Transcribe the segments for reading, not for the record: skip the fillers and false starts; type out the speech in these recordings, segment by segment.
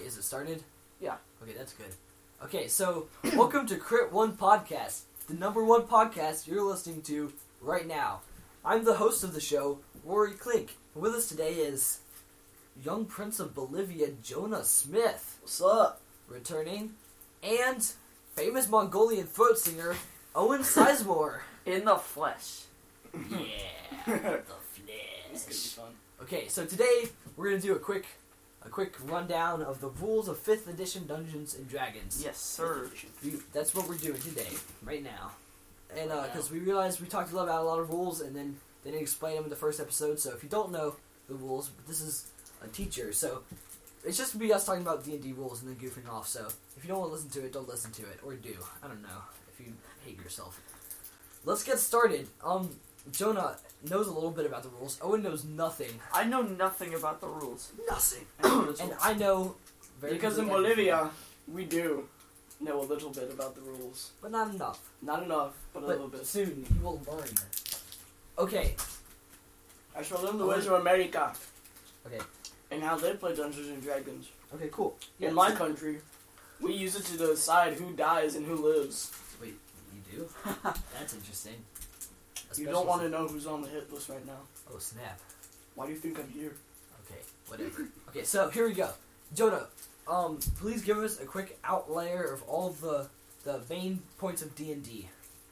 is it started? Yeah. Okay, that's good. Okay, so welcome to Crit One Podcast, the #1 podcast you're listening to right now. I'm the host of the show, Rory Klink. With us today is young Prince of Bolivia, Jonah Smith. What's up? Returning, and famous Mongolian throat singer, Owen Sizemore. In the flesh. Yeah, the This is flesh. gonna be fun. Okay, so today we're gonna do a quick rundown of the rules of 5th edition Dungeons and Dragons. Yes, sir. That's what we're doing today, right now. And because we realized we talked about a lot of rules, and then they didn't explain them in the first episode. So if you don't know the rules, but this is a teacher, so it's just be us talking about D&D rules and then goofing off. So if you don't want to listen to it, don't listen to it, or do. I don't know if you hate yourself. Let's get started. Jonah knows a little bit about the rules. Owen knows nothing. I know nothing about the rules. Nothing. And I know Because in Bolivia, we do know a little bit about the rules. but not enough. Not enough, but a little bit. Soon you will learn. Okay. I shall learn the ways of America. Okay. And how they play Dungeons and Dragons. Okay. Cool. In my country, we use it to decide who dies and who lives. Wait, you do? That's interesting. You don't want to know who's on the hit list right now. Oh snap. Why do you think I'm here? Okay. Whatever. Okay. So here we go. Jonah, please give us a quick outlayer of all the main points of D&D.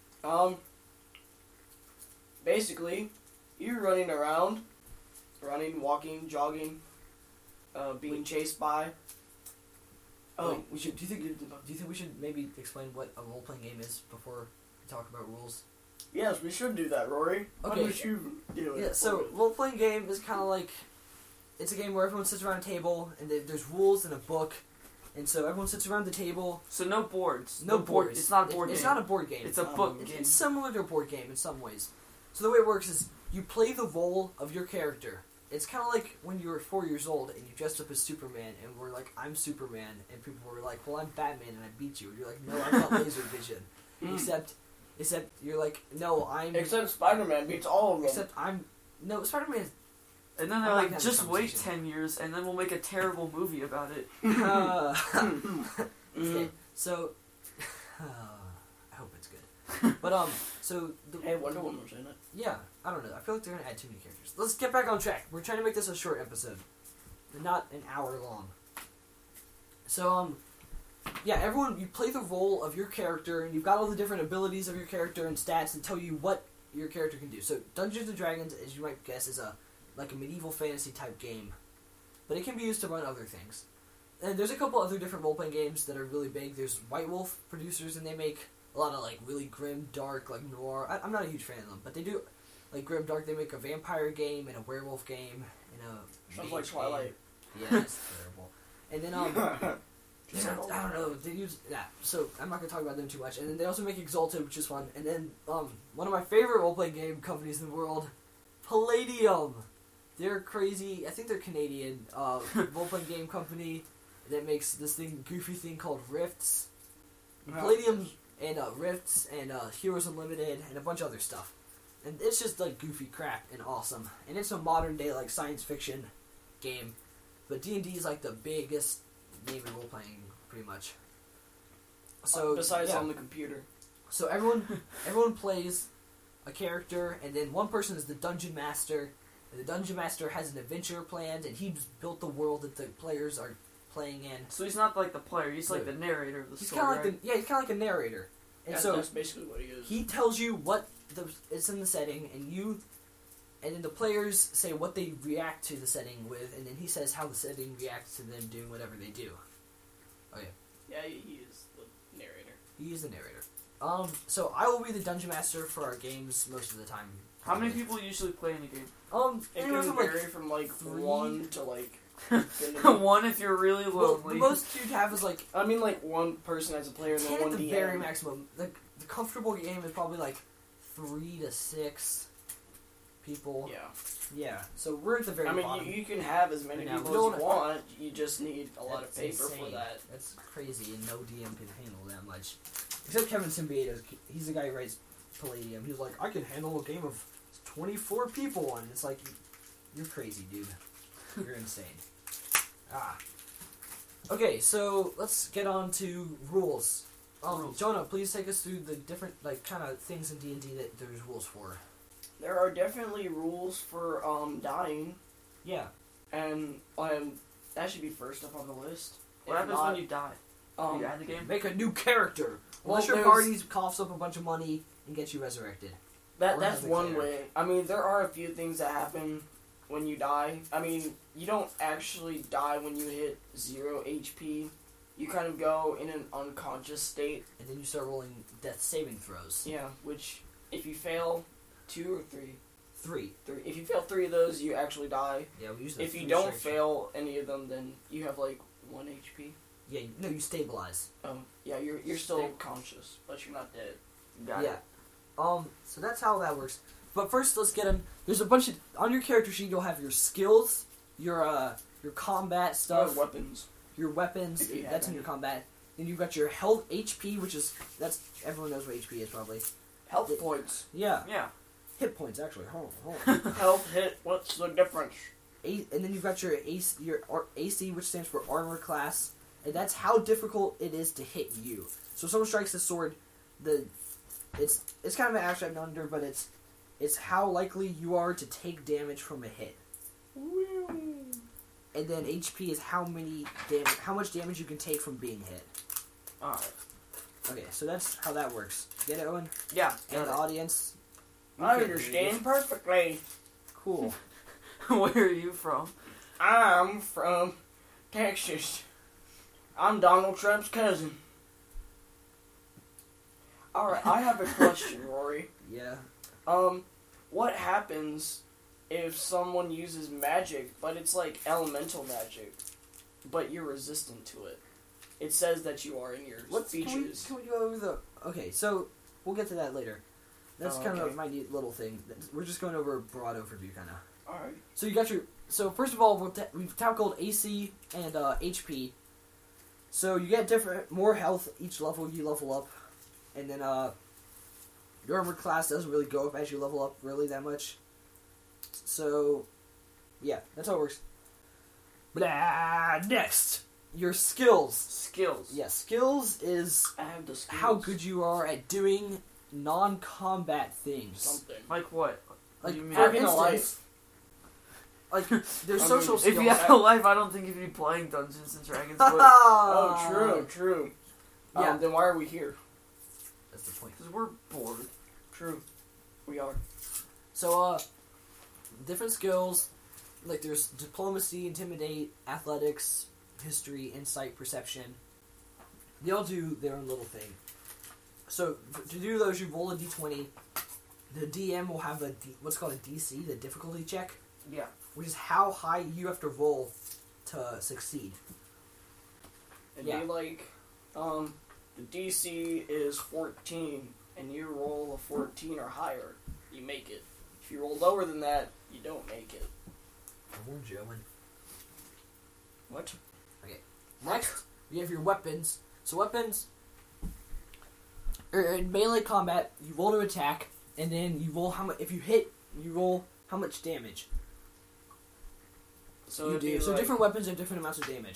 Basically, you're running around, walking, jogging, being chased by. Oh, do you think we should maybe explain what a role playing game is before we talk about rules? Yes, we should do that, Rory. Why Okay. don't you do it? Yeah. So role playing game is kind of like it's a game where everyone sits around a table and there's rules and a book, and so everyone sits around the table. So no boards. No boards. It's not a board game. It's not a board game. It's a book It's, game. it's similar to a board game in some ways. So the way it works is you play the role of your character. It's kind of like when you were 4 years old and you dressed up as Superman and were like, I'm Superman, and people were like, well, I'm Batman and I beat you. And you're like, no, I've got laser vision. Except you're like, no, I'm... Except Spider-Man beats all of them. Except I'm... No, Spider-Man... And then they're I'm not like, having just a wait conversation. 10 years and then we'll make a terrible movie about it. Okay, so... I hope it's good. But, so... Hey, Wonder Woman's in it. Yeah, I don't know. I feel like they're going to add too many characters. Let's get back on track. We're trying to make this a short episode. Not an hour long. So, yeah, everyone, you play the role of your character, and you've got all the different abilities of your character and stats that tell you what your character can do. So, Dungeons & Dragons, as you might guess, is a medieval fantasy type game. But it can be used to run other things. And there's a couple other different role-playing games that are really big. There's White Wolf producers, and they make a lot of, really grim, dark, noir. I'm not a huge fan of them, but they do, grim, dark. They make a vampire game, and a werewolf game, and a... Sounds like Twilight. Game. Yeah, it's terrible. And then, I don't know, they use... Yeah, so I'm not going to talk about them too much. And then they also make Exalted, which is fun. And then, one of my favorite role-playing game companies in the world, Palladium. They're crazy. I think they're Canadian. Role-playing game company that makes this goofy thing called Rifts. Palladium and Rifts and Heroes Unlimited and a bunch of other stuff. And it's just goofy crap and awesome. And it's a modern day science fiction game. But D&D is the biggest name in role-playing, pretty much. So besides yeah. on the computer. So everyone plays a character, and then one person is the dungeon master. And the dungeon master has an adventure planned, and he's built the world that the players are playing in. So he's not the player, he's the narrator of the He's story. kind of he's kind of like a narrator. And so That's basically what he is. he tells you what it's in the setting, and then the players say what they react to the setting with, and then he says how the setting reacts to them doing whatever they do. Okay. Yeah, he is the narrator. He is the narrator. So I will be the dungeon master for our games most of the time. How many people usually play in a game? It anywhere can from vary from 3 1 to One if you're really well, lonely. the most you'd have is I mean one person as a player and 10 then at one the DM. very maximum. The comfortable game is probably 3 to 6 people. Yeah. Yeah. So we're at the very bottom. you can have as many Right now. people as you want. You just need a lot of That's paper insane. for that. That's crazy, and no DM can handle that much. Except Kevin Simbietos. He's the guy who writes Palladium. He's like, I can handle a game of 24 people, and it's like, you're crazy, dude. You're insane. Okay, so let's get on to rules. Rules. Jonah, please take us through the different kind of things in D&D that there's rules for. There are definitely rules for dying, Yeah. and that should be first up on the list. What If happens not, when you die? Um, you add the game? Make a new character. Well, Unless your there's- party coughs up a bunch of money and gets you resurrected. Or that's has a one cleric. way. I mean, there are a few things that happen when you die. I mean, you don't actually die when you hit 0 HP. You kind of go in an unconscious state. And then you start rolling death saving throws. Yeah, which if you fail 2 or 3, 3. if you fail 3 of those, you actually die. Yeah, we use the If you 3 don't restriction. fail any of them, then you have like 1 HP. Yeah, no, you stabilize. Yeah, you're still Stay- conscious, but you're not dead. Got Yeah. it. So that's how that works. But first, let's get them. There's a bunch of on your character sheet. You'll have your skills, your combat stuff, Weapons. your weapons. If you have That's in any. your combat. Then you've got your health, HP, that's everyone knows what HP is probably. Health It- points. Yeah, Yeah. hit points actually. Hold on. Health hit. What's the difference? And then you've got your AC, which stands for armor class, and that's how difficult it is to hit you. So if someone strikes the sword, it's kind of an abstract number, but it's how likely you are to take damage from a hit. And then HP is how much damage you can take from being hit. Alright. Okay, so that's how that works. Get it, Owen? Yeah. And the audience? I Okay, understand perfectly. Cool. Where are you from? I'm from Texas. I'm Donald Trump's cousin. Alright, I have a question, Rory. Yeah. What happens if someone uses magic, but it's like elemental magic, but you're resistant to it? It says that you are in your features. Can we go over the... Okay, so we'll get to that later. That's Oh, kind of okay. a minute little thing. We're just going over a broad overview, kind of. Alright. So you got your... So first of all, we've tackled AC and HP. So you get more health each level you level up. And then your armor class doesn't really go up as you level up really that much. So, yeah, that's how it works. Blah, next, your skills. Skills. Yeah, skills is I have the skills. how good you are at doing non-combat things. Something. Like what? Like, do you mean? for Having a instance, life. like, there's I social mean, skills. If you had a life, I don't think you'd be playing Dungeons and Dragons. But Oh, true. Yeah. Then why are we here? That's the point. because we're bored. True. We are. So, different skills, like there's diplomacy, intimidate, athletics, history, insight, perception. They all do their own little thing. So, to do those, you roll a d20. The DM will have what's called a DC, the difficulty check, Yeah. which is how high you have to roll to succeed. It'd Yeah. be like, the DC is 14, and you roll a 14 or higher, you make it. If you roll lower than that, you don't make it. I warned you, Owen. What? Next, you have your weapons. So weapons, in melee combat, you roll to attack, and then you roll how much. If you hit, you roll how much damage. So You it'd do. be So like, different weapons have different amounts of damage.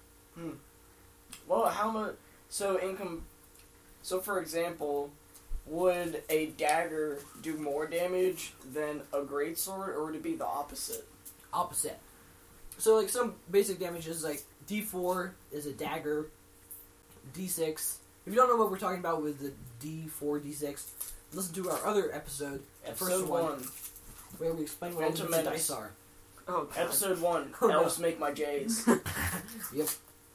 Well, how much? So So for example, would a dagger do more damage than a greatsword, or would it be the opposite? Opposite. So like some basic damage is like D4 is a dagger. D6. If you don't know what we're talking about with the D4, D6, listen to our other episode, the Episode first one, 1. where we explain what Phantom all the Menace. dice are. Oh, God. Episode 1. Oh, no. Elves make my J's. Yep.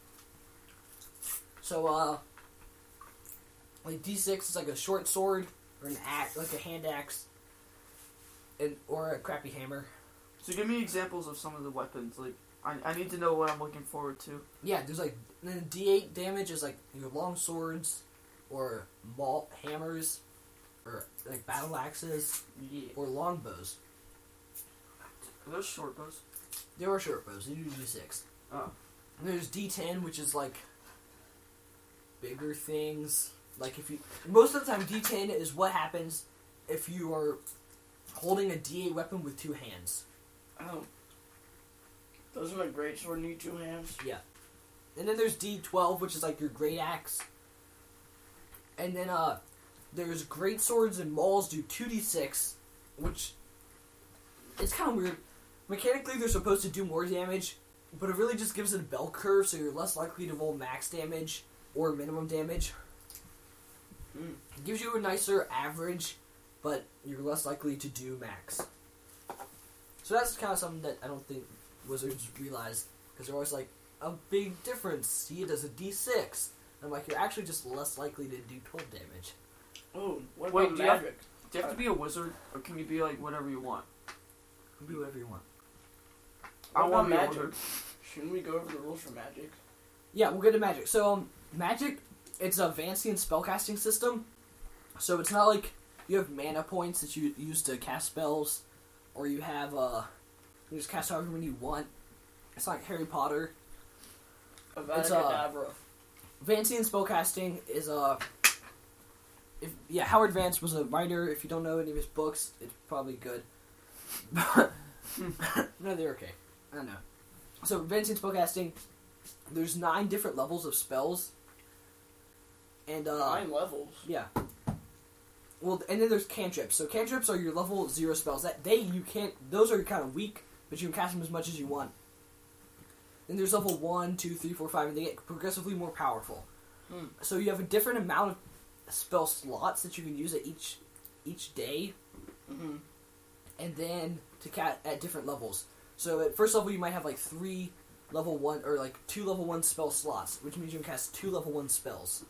So, like D6 is like a short sword or an axe, like a hand axe, or a crappy hammer. So give me examples of some of the weapons. Like, I need to know what I'm looking forward to. Yeah, there's like then D8 damage is like your long swords, or hammers, or like battle axes, Yeah. or longbows. Are those short bows? There are short bows. They do D6. Oh. And there's D10, which is like bigger things. Like if you most of the time D10 is what happens if you are holding a D8 weapon with two hands. Oh. Doesn't a greatsword need 2 hands? Yeah. And then there's D12, which is like your great axe. And then there's great swords and mauls do 2d6, which it's kind of weird. Mechanically, they're supposed to do more damage, but it really just gives it a bell curve, so you're less likely to roll max damage or minimum damage. It gives you a nicer average, but you're less likely to do max. So that's kind of something that I don't think Wizards realize, because they're always like, a big difference, see it as a D6. And I'm like, you're actually just less likely to do 12 damage. Oh, what Wait, about do you have- magic? Do you have to be a wizard, or can you be like whatever you want? You can do whatever you want. I What want to about be a magic? wizard. Shouldn't we go over the rules for magic? Yeah, we'll get to magic. So, magic, it's a Vancian spellcasting system. So it's not like you have mana points that you use to cast spells, or you have, you just cast however many you want. It's not like Harry Potter. Avada It's, Kedavra. Vancian spellcasting is, Howard Vance was a writer. If you don't know any of his books, it's probably good. No, they're okay. I don't know. So, Vancian spellcasting, there's 9 different levels of spells. And, 9 levels. yeah. Well, and then there's cantrips. So cantrips are your level 0 spells. Those are kind of weak, but you can cast them as much as you want. Then there's level 1, 2, 3, 4, 5, and they get progressively more powerful. So you have a different amount of spell slots that you can use at each day, and then to cast at different levels. So at first level you might have like 3 level 1 or like 2 level 1 spell slots, which means you can cast 2 level 1 spells.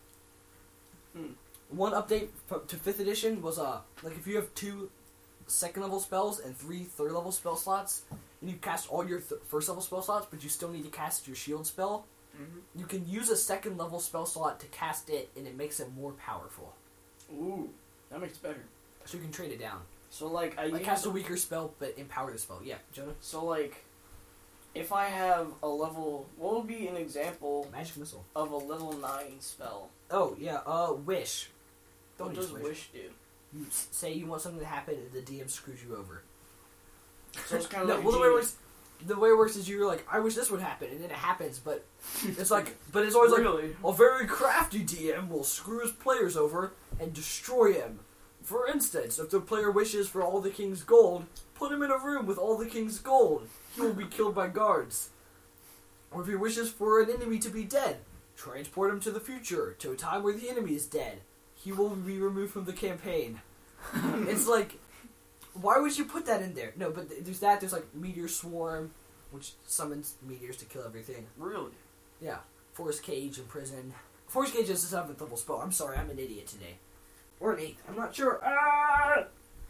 One update to 5th edition was like if you have 2 second level spells and 3 third level spell slots, and you cast all your first level spell slots, but you still need to cast your shield spell, you can use a second level spell slot to cast it, and it makes it more powerful. Ooh, that makes it better. So you can trade it down. So like Cast a weaker spell, but empower the spell. Yeah, Jonah? So like, if I have a level, what would be an example Magic Missile. of a level 9 spell? Oh, yeah, Wish. Don't What use does Wish. Wish do? You say you want something to happen, and the DM screws you over. So it's kind of No, like well, a the genie. way it works is you're like, I wish this would happen, and then it happens, but it's like, but it's always like, Really? a very crafty DM will screw his players over and destroy him. For instance, if the player wishes for all the king's gold, put him in a room with all the king's gold. He will be killed by guards. Or if he wishes for an enemy to be dead, transport him to the future, to a time where the enemy is dead. He will be removed from the campaign. It's like, why would you put that in there? No, but there's that. There's like Meteor Swarm, which summons meteors to kill everything. Really? Yeah. Force Cage in prison. Force Cage is a 7th level spell. I'm sorry, I'm an idiot today. Or an 8th. I'm not sure. Ah!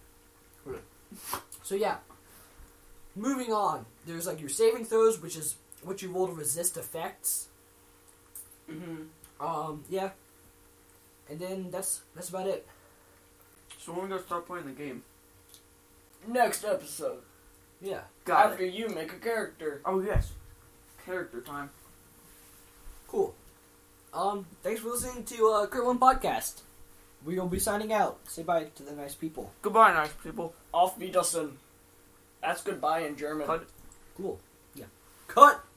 So yeah. Moving on. There's like your saving throws, which is what you roll to resist effects. Yeah. And then that's about it. So when are we gonna start playing the game? Next episode. Yeah. Got After it. you make a character. Oh yes. Character time. Cool. Thanks for listening to Crit One Podcast. We will be signing out. Say bye to the nice people. Goodbye, nice people. Auf Wiedersehen. That's goodbye in German. Cut. Cool. Yeah. Cut!